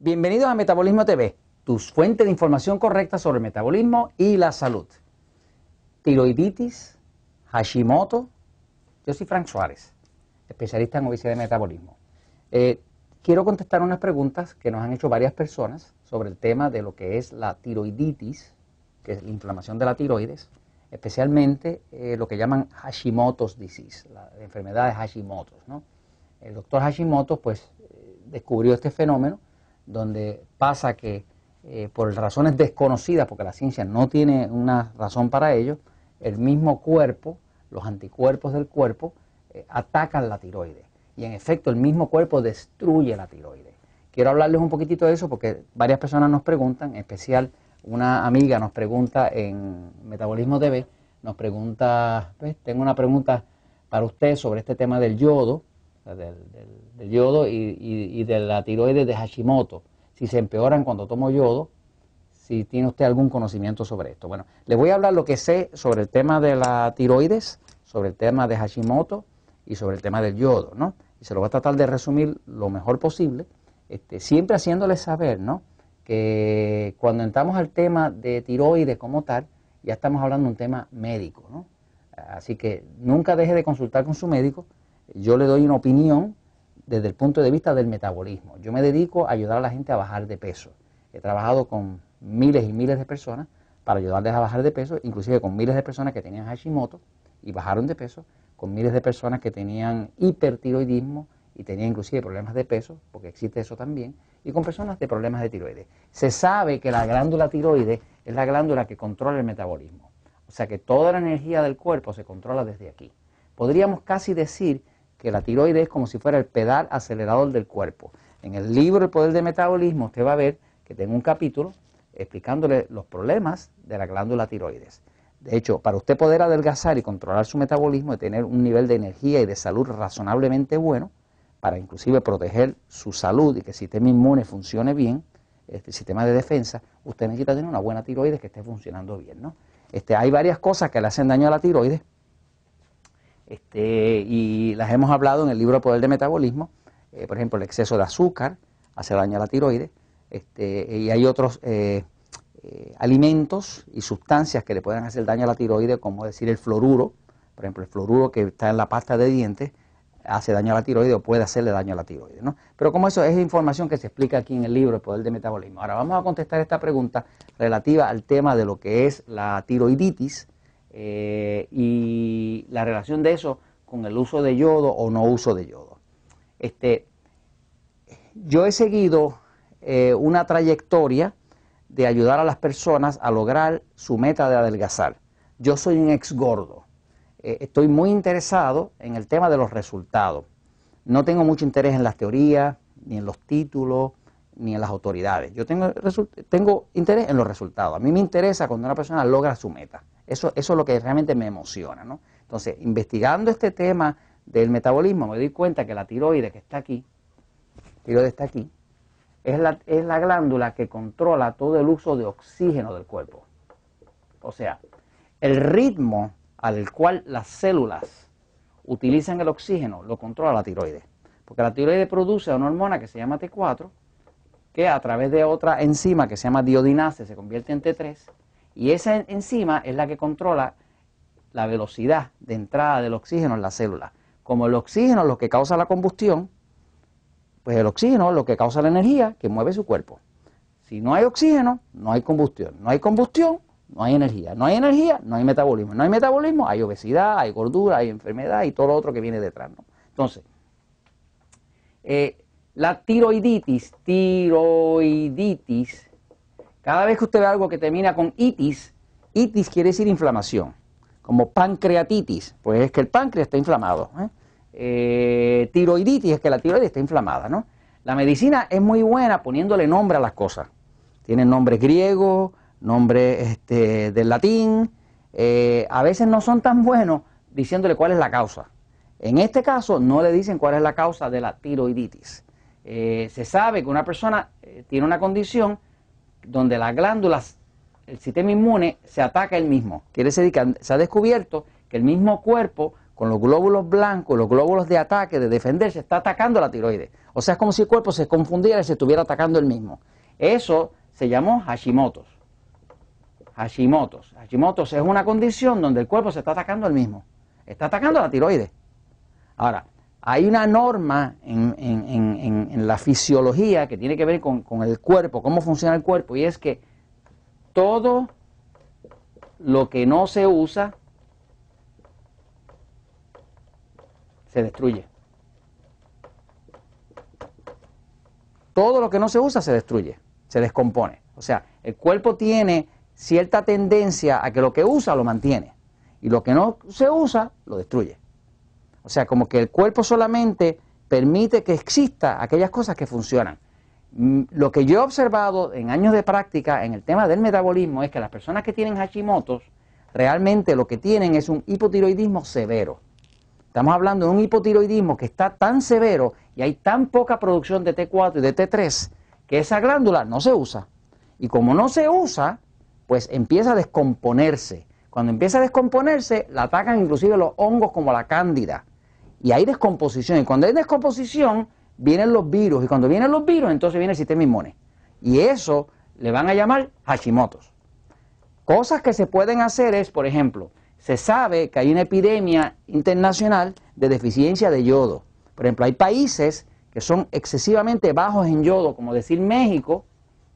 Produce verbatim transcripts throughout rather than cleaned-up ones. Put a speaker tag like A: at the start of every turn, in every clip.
A: Bienvenidos a Metabolismo T V, tu fuente de información correcta sobre el metabolismo y la salud. Tiroiditis, Hashimoto. Yo soy Frank Suárez, especialista en obesidad y metabolismo. Eh, quiero contestar unas preguntas que nos han hecho varias personas sobre el tema de lo que es la tiroiditis, que es la inflamación de la tiroides, especialmente eh, lo que llaman Hashimoto's disease, la enfermedad de Hashimoto, ¿no? El doctor Hashimoto pues eh, descubrió este fenómeno donde pasa que eh, por razones desconocidas, porque la ciencia no tiene una razón para ello, el mismo cuerpo, los anticuerpos del cuerpo, eh, atacan la tiroides. Y en efecto, el mismo cuerpo destruye la tiroides. Quiero hablarles un poquitito de eso porque varias personas nos preguntan, en especial una amiga nos pregunta en Metabolismo T V, nos pregunta, pues, tengo una pregunta para usted sobre este tema del yodo, Del, del, del yodo y, y, y de la tiroides de Hashimoto, si se empeoran cuando tomo yodo, si tiene usted algún conocimiento sobre esto. Bueno, le voy a hablar lo que sé sobre el tema de la tiroides, sobre el tema de Hashimoto y sobre el tema del yodo, ¿no? Y se lo voy a tratar de resumir lo mejor posible, este, siempre haciéndoles saber, ¿no?, que cuando entramos al tema de tiroides como tal, ya estamos hablando de un tema médico, ¿no? Así que nunca deje de consultar con su médico. Yo le doy una opinión desde el punto de vista del metabolismo. Yo me dedico a ayudar a la gente a bajar de peso. He trabajado con miles y miles de personas para ayudarles a bajar de peso, inclusive con miles de personas que tenían Hashimoto y bajaron de peso, con miles de personas que tenían hipertiroidismo y tenían inclusive problemas de peso, porque existe eso también, y con personas de problemas de tiroides. Se sabe que la glándula tiroides es la glándula que controla el metabolismo. O sea que toda la energía del cuerpo se controla desde aquí. Podríamos casi decir que la tiroides es como si fuera el pedal acelerador del cuerpo. En el libro El Poder del Metabolismo usted va a ver que tengo un capítulo explicándole los problemas de la glándula tiroides. De hecho, para usted poder adelgazar y controlar su metabolismo y tener un nivel de energía y de salud razonablemente bueno, para inclusive proteger su salud y que el sistema inmune funcione bien, este sistema de defensa, usted necesita tener una buena tiroides que esté funcionando bien, ¿no? Este, hay varias cosas que le hacen daño a la tiroides, Este, y las hemos hablado en el libro Poder de Metabolismo. Eh, por ejemplo, el exceso de azúcar hace daño a la tiroides, este, y hay otros eh, eh, alimentos y sustancias que le pueden hacer daño a la tiroides, como decir el fluoruro. Por ejemplo, el fluoruro que está en la pasta de dientes hace daño a la tiroides o puede hacerle daño a la tiroides, ¿no? Pero como eso es información que se explica aquí en el libro El Poder de Metabolismo. Ahora vamos a contestar esta pregunta relativa al tema de lo que es la tiroiditis, Eh, y la relación de eso con el uso de yodo o no uso de yodo. Este, yo he seguido eh, una trayectoria de ayudar a las personas a lograr su meta de adelgazar. Yo soy un ex gordo. Eh, estoy muy interesado en el tema de los resultados. No tengo mucho interés en las teorías, ni en los títulos, ni en las autoridades. Yo tengo, tengo interés en los resultados. A mí me interesa cuando una persona logra su meta. Eso, eso es lo que realmente me emociona, ¿no? Entonces, investigando este tema del metabolismo, me doy cuenta que la tiroides que está aquí, tiroides está aquí, es la, es la glándula que controla todo el uso de oxígeno del cuerpo. O sea, el ritmo al cual las células utilizan el oxígeno lo controla la tiroides. Porque la tiroides produce una hormona que se llama T cuatro, que a través de otra enzima que se llama diodinase se convierte en T tres, y esa enzima es la que controla la velocidad de entrada del oxígeno en la célula. Como el oxígeno es lo que causa la combustión, pues el oxígeno es lo que causa la energía que mueve su cuerpo. Si no hay oxígeno, no hay combustión. No hay combustión, no hay energía. No hay energía, no hay metabolismo. No hay metabolismo, hay obesidad, hay gordura, hay enfermedad y todo lo otro que viene detrás, ¿no? Entonces, eh, la tiroiditis, tiroiditis, cada vez que usted ve algo que termina con itis, itis quiere decir inflamación, como pancreatitis, pues es que el páncreas está inflamado, ¿eh? Eh, tiroiditis es que la tiroides está inflamada, ¿no? La medicina es muy buena poniéndole nombre a las cosas. Tienen nombres griegos, nombres este, del latín, eh, a veces no son tan buenos diciéndole cuál es la causa. En este caso no le dicen cuál es la causa de la tiroiditis. Eh, se sabe que una persona eh, tiene una condición donde las glándulas, el sistema inmune se ataca él mismo. Quiere decir que se ha descubierto que el mismo cuerpo con los glóbulos blancos, los glóbulos de ataque, de defenderse, está atacando la tiroides. O sea, es como si el cuerpo se confundiera y se estuviera atacando el mismo. Eso se llamó Hashimoto's. Hashimoto's. Hashimoto's es una condición donde el cuerpo se está atacando el mismo. Está atacando la tiroides. Ahora, hay una norma en, en, en, en la fisiología que tiene que ver con, con el cuerpo, cómo funciona el cuerpo, y es que todo lo que no se usa se destruye. Todo lo que no se usa se destruye, se descompone. O sea, el cuerpo tiene cierta tendencia a que lo que usa lo mantiene y lo que no se usa lo destruye. O sea, como que el cuerpo solamente permite que exista aquellas cosas que funcionan. Lo que yo he observado en años de práctica en el tema del metabolismo es que las personas que tienen Hashimoto's realmente lo que tienen es un hipotiroidismo severo. Estamos hablando de un hipotiroidismo que está tan severo y hay tan poca producción de T cuatro y de T tres que esa glándula no se usa. Y como no se usa, pues empieza a descomponerse. Cuando empieza a descomponerse, la atacan inclusive los hongos como la cándida. Y hay descomposición. Y cuando hay descomposición, vienen los virus. Y cuando vienen los virus, entonces viene el sistema inmune. Y eso le van a llamar Hashimoto's. Cosas que se pueden hacer es, por ejemplo, se sabe que hay una epidemia internacional de deficiencia de yodo. Por ejemplo, hay países que son excesivamente bajos en yodo, como decir México,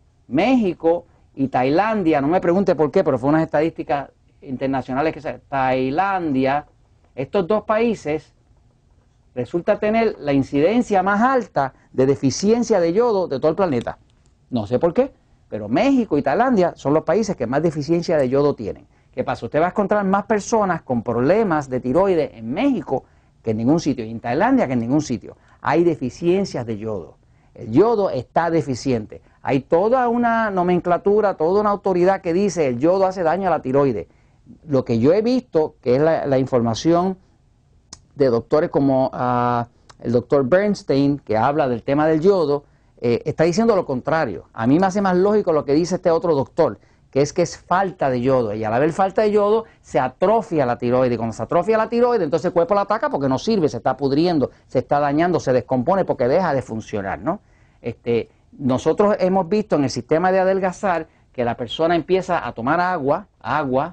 A: México y Tailandia. No me pregunte por qué, pero fue unas estadísticas internacionales que se... Tailandia, estos dos países resulta tener la incidencia más alta de deficiencia de yodo de todo el planeta. No sé por qué, pero México y Tailandia son los países que más deficiencia de yodo tienen. ¿Qué pasa? Usted va a encontrar más personas con problemas de tiroides en México que en ningún sitio, y en Tailandia que en ningún sitio. Hay deficiencias de yodo. El yodo está deficiente. Hay toda una nomenclatura, toda una autoridad que dice el yodo hace daño a la tiroides. Lo que yo he visto, que es la, la información de doctores como uh, el doctor Bernstein, que habla del tema del yodo, eh, está diciendo lo contrario. A mí me hace más lógico lo que dice este otro doctor, que es que es falta de yodo, y al haber falta de yodo se atrofia la tiroide, y cuando se atrofia la tiroide, entonces el cuerpo la ataca porque no sirve, se está pudriendo, se está dañando, se descompone porque deja de funcionar, ¿no? Este, nosotros hemos visto en el sistema de adelgazar que la persona empieza a tomar agua, agua,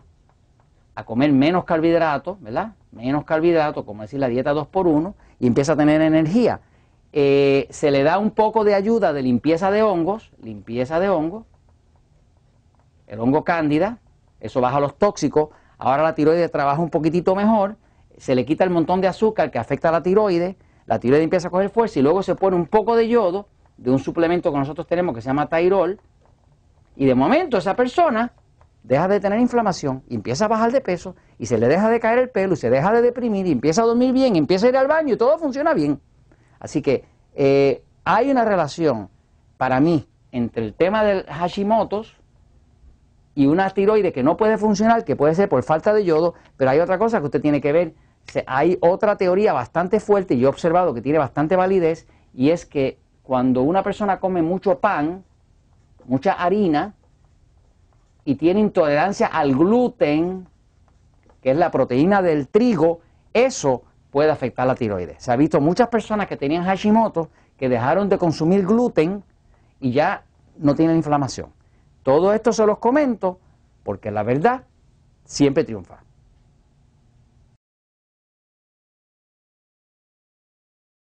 A: a comer menos carbohidratos, ¿verdad? Menos carbohidratos, como decir la dieta dos por uno, y empieza a tener energía. Eh, se le da un poco de ayuda de limpieza de hongos, limpieza de hongos, el hongo cándida, eso baja los tóxicos, ahora la tiroides trabaja un poquitito mejor, se le quita el montón de azúcar que afecta a la tiroides, la tiroides empieza a coger fuerza y luego se pone un poco de yodo de un suplemento que nosotros tenemos que se llama Tairol, y de momento esa persona deja de tener inflamación y empieza a bajar de peso y se le deja de caer el pelo y se deja de deprimir y empieza a dormir bien y empieza a ir al baño y todo funciona bien. Así que eh, hay una relación para mí entre el tema del Hashimoto's y una tiroide que no puede funcionar, que puede ser por falta de yodo, pero hay otra cosa que usted tiene que ver. Hay otra teoría bastante fuerte y yo he observado que tiene bastante validez, y es que cuando una persona come mucho pan, mucha harina, y tiene intolerancia al gluten, que es la proteína del trigo, eso puede afectar la tiroides. Se ha visto muchas personas que tenían Hashimoto que dejaron de consumir gluten y ya no tienen inflamación. Todo esto se los comento porque la verdad siempre triunfa.